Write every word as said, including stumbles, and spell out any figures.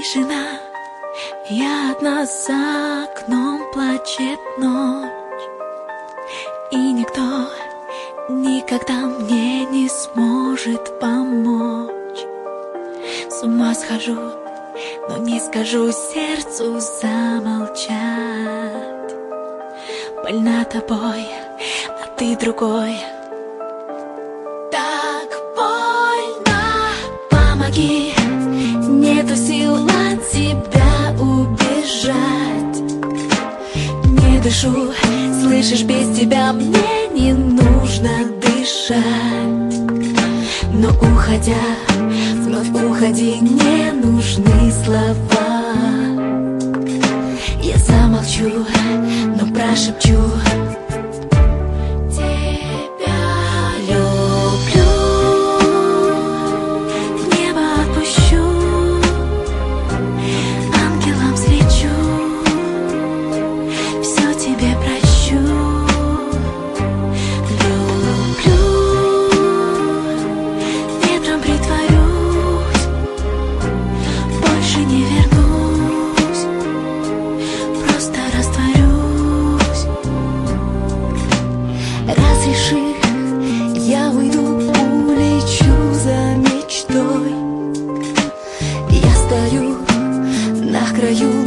тишина, я одна за окном, плачет ночь, и никто никогда мне не сможет помочь. С ума схожу, но не скажу сердцу замолчать. Больна тобой, а ты другой. Так больно, помоги, нету сил от тебя убежать. Не дышу, слышишь, без тебя мне не нужно дышать. Но уходя, вновь уходи, не нужны слова. Я замолчу, но прошепчу: тебя люблю. В небо отпущу, ангелом взлечу, все тебе прощу. Люблю, ветром притворюсь, больше не вернусь, просто растворюсь. Разреши, я уйду, улечу за мечтой. Я стою на краю